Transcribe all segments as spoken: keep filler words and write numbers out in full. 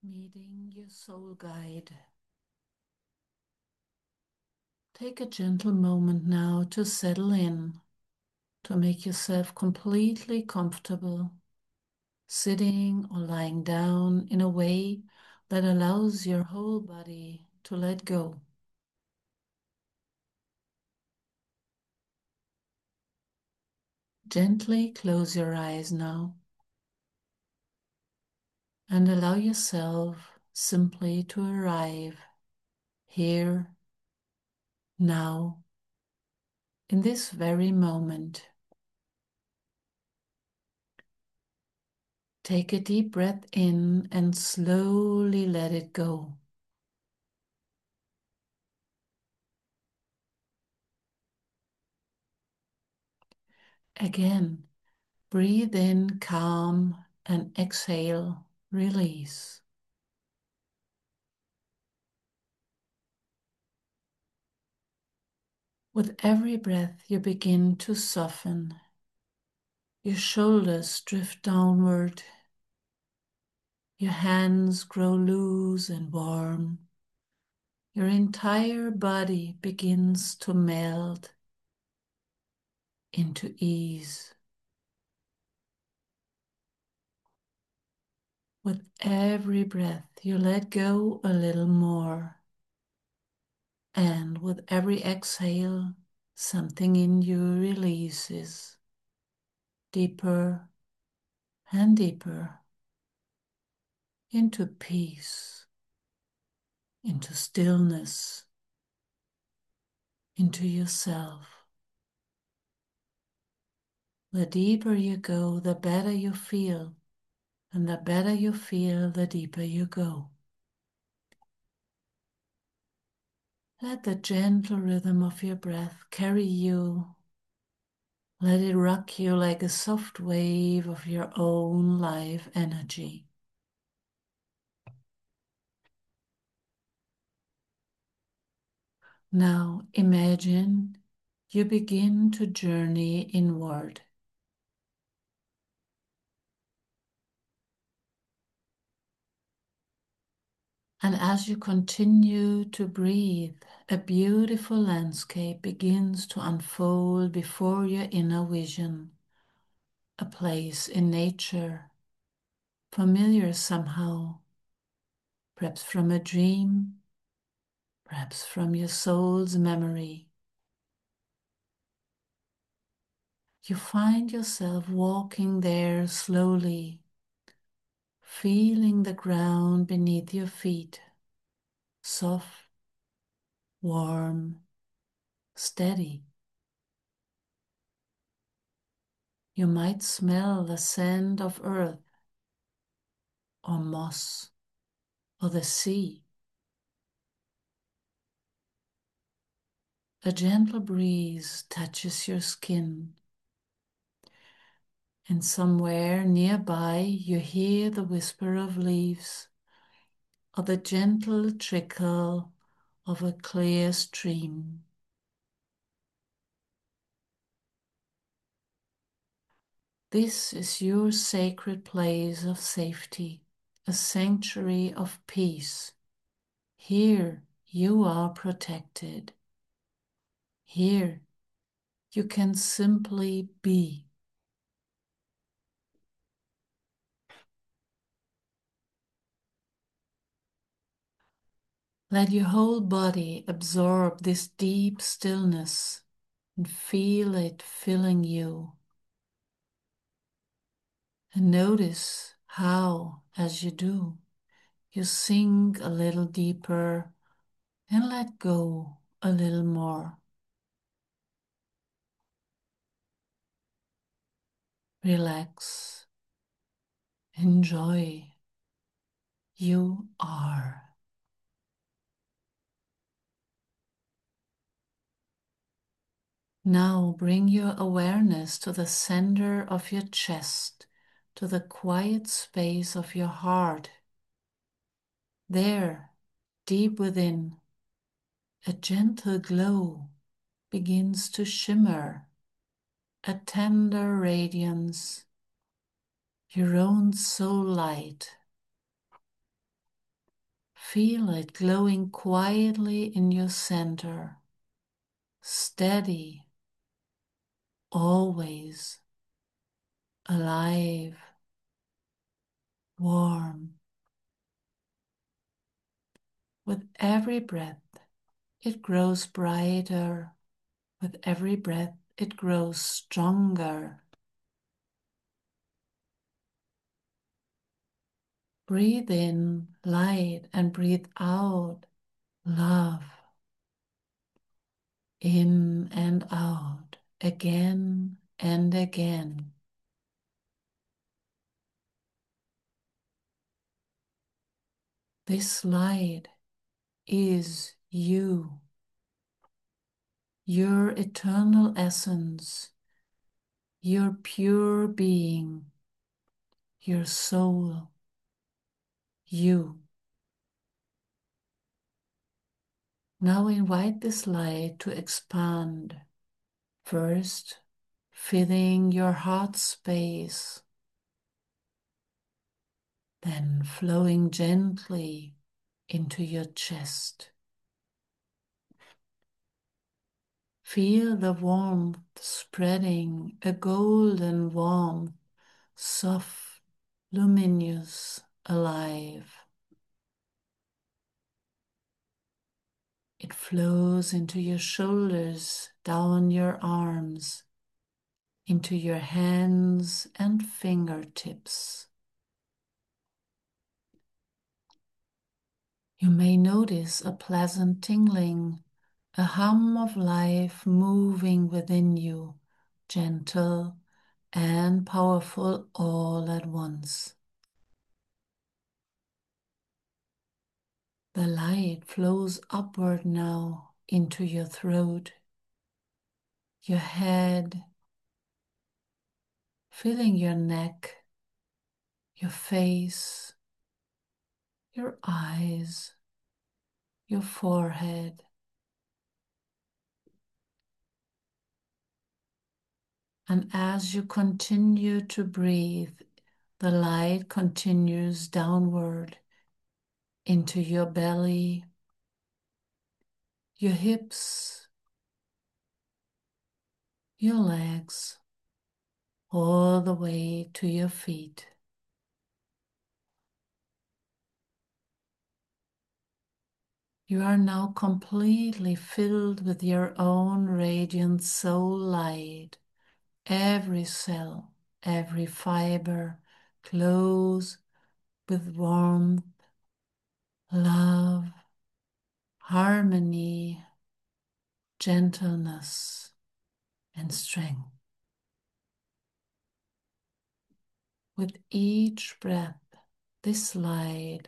Meeting your soul guide. Take a gentle moment now to settle in, to make yourself completely comfortable, sitting or lying down in a way that allows your whole body to let go. Gently close your eyes now and allow yourself simply to arrive here, now, in this very moment. Take a deep breath in and slowly let it go. Again, breathe in calm and exhale, release. With every breath, you begin to soften. Your shoulders drift downward. Your hands grow loose and warm. Your entire body begins to melt into ease. With every breath, you let go a little more. And with every exhale, something in you releases deeper and deeper into peace, into stillness, into yourself. The deeper you go, the better you feel, and the better you feel, the deeper you go. Let the gentle rhythm of your breath carry you. Let it rock you like a soft wave of your own life energy. Now imagine you begin to journey inward. And as you continue to breathe, a beautiful landscape begins to unfold before your inner vision. A place in nature, familiar somehow, perhaps from a dream, perhaps from your soul's memory. You find yourself walking there slowly, feeling the ground beneath your feet, soft, warm, steady. You might smell the scent of earth or moss or the sea. A gentle breeze touches your skin, and somewhere nearby you hear the whisper of leaves or the gentle trickle of a clear stream. This is your sacred place of safety, a sanctuary of peace. Here you are protected. Here you can simply be. Let your whole body absorb this deep stillness and feel it filling you. And notice how, as you do, you sink a little deeper and let go a little more. Relax. Enjoy. You are. Now bring your awareness to the center of your chest, to the quiet space of your heart. There, deep within, a gentle glow begins to shimmer, a tender radiance, your own soul light. Feel it glowing quietly in your center, steady, always alive, warm. With every breath, it grows brighter. With every breath, it grows stronger. Breathe in light and breathe out love. In and out, again and again. This light is you, your eternal essence, your pure being, your soul, you. Now invite this light to expand, first filling your heart space, then flowing gently into your chest. Feel the warmth spreading, a golden warmth, soft, luminous, alive. It flows into your shoulders, down your arms, into your hands and fingertips. You may notice a pleasant tingling, a hum of life moving within you, gentle and powerful all at once. The light flows upward now into your throat, your head, filling your neck, your face, your eyes, your forehead. And as you continue to breathe, the light continues downward into your belly, your hips, your legs, all the way to your feet. You are now completely filled with your own radiant soul light. Every cell, every fiber glows with warmth, love, harmony, gentleness, and strength. With each breath, this light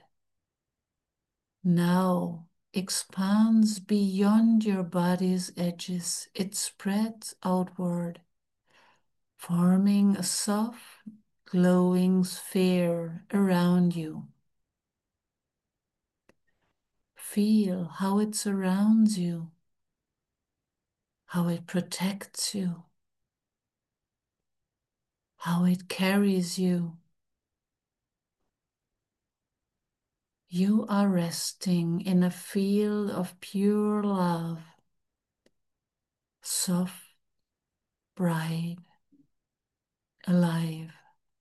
now expands beyond your body's edges. It spreads outward, forming a soft, glowing sphere around you. Feel how it surrounds you, how it protects you, how it carries you. You are resting in a field of pure love, soft, bright, alive.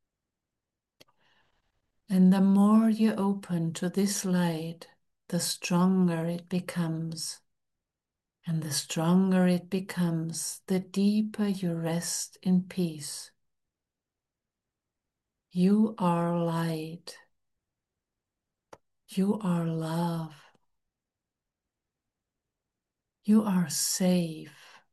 And the more you open to this light, the stronger it becomes. And the stronger it becomes, the deeper you rest in peace. You are light. You are love. You are safe.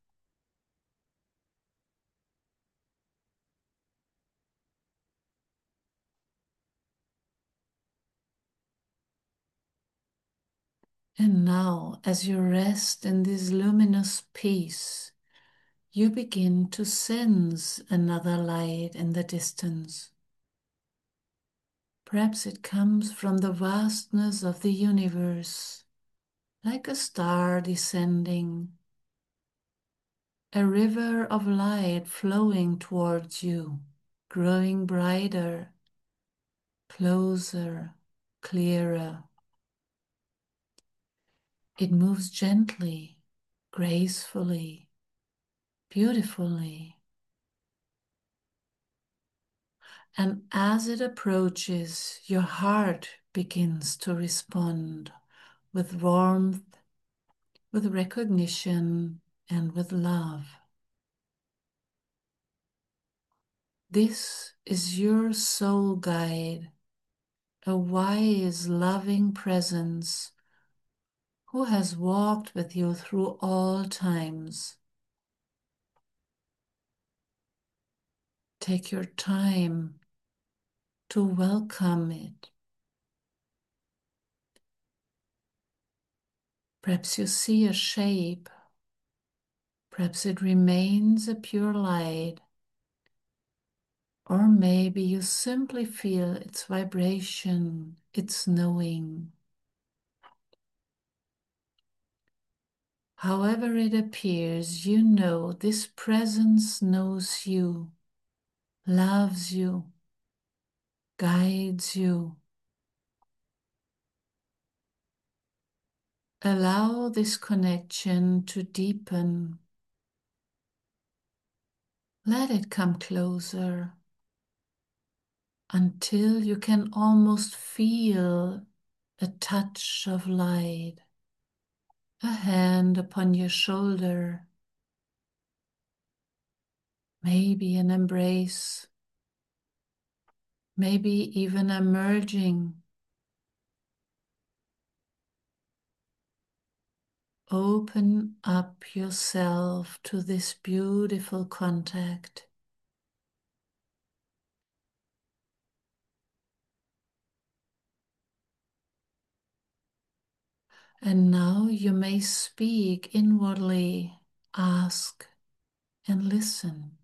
And now, as you rest in this luminous peace, you begin to sense another light in the distance. Perhaps it comes from the vastness of the universe, like a star descending, a river of light flowing towards you, growing brighter, closer, clearer. It moves gently, gracefully, beautifully. And as it approaches, your heart begins to respond with warmth, with recognition, and with love. This is your soul guide, a wise, loving presence who has walked with you through all times. Take your time to welcome it. Perhaps you see a shape, perhaps it remains a pure light, or maybe you simply feel its vibration, its knowing. However it appears, you know this presence knows you, loves you, guides you. Allow this connection to deepen. Let it come closer until you can almost feel a touch of light, a hand upon your shoulder, maybe an embrace, maybe even a merging. Open up yourself to this beautiful contact. And now you may speak inwardly, ask and listen.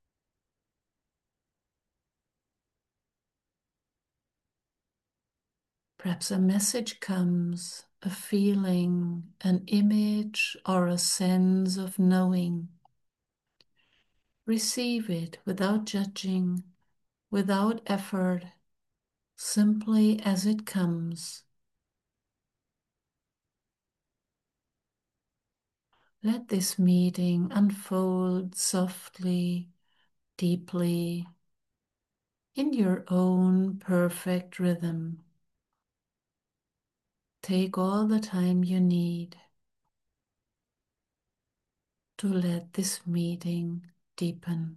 Perhaps a message comes, a feeling, an image, or a sense of knowing. Receive it without judging, without effort, simply as it comes. Let this meeting unfold softly, deeply, in your own perfect rhythm. Take all the time you need to let this meeting deepen.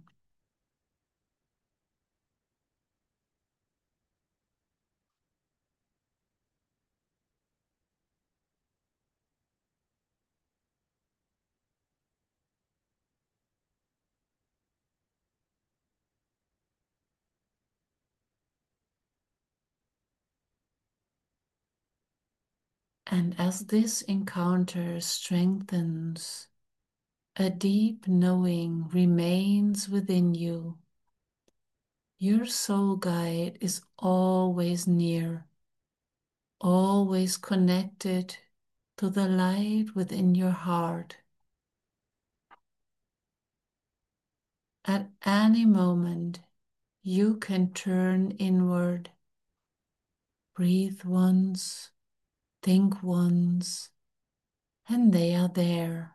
And as this encounter strengthens, a deep knowing remains within you. Your soul guide is always near, always connected to the light within your heart. At any moment, you can turn inward, breathe once, think once, and they are there.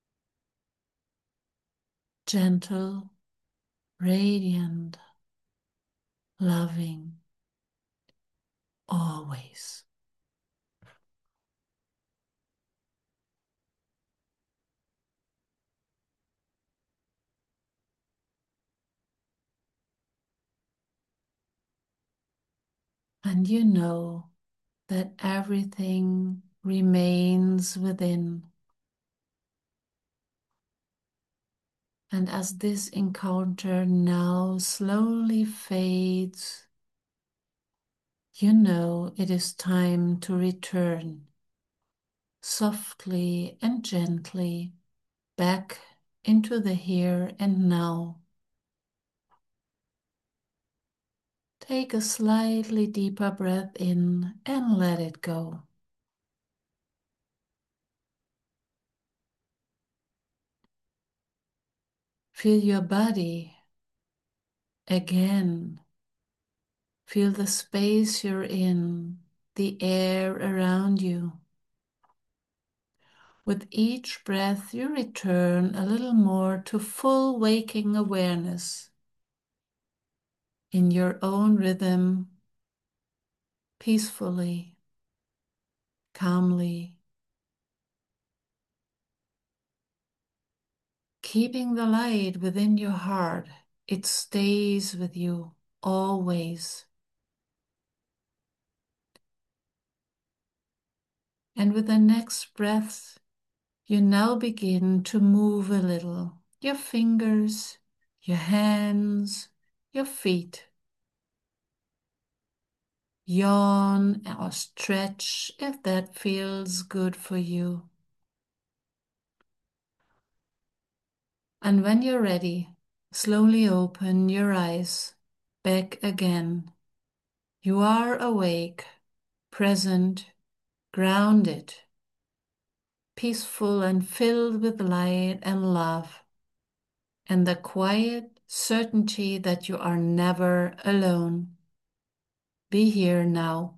Gentle, radiant, loving, always. And you know that everything remains within. And as this encounter now slowly fades, you know it is time to return softly and gently back into the here and now. Take a slightly deeper breath in and let it go. Feel your body again. Feel the space you're in, the air around you. With each breath, you return a little more to full waking awareness in your own rhythm, peacefully, calmly, keeping the light within your heart. It stays with you always. And with the next breath, you now begin to move a little. Your fingers, your hands, your feet. Yawn or stretch if that feels good for you. And when you're ready, slowly open your eyes back again. You are awake, present, grounded, peaceful and filled with light and love, and the quiet certainty that you are never alone. Be here now.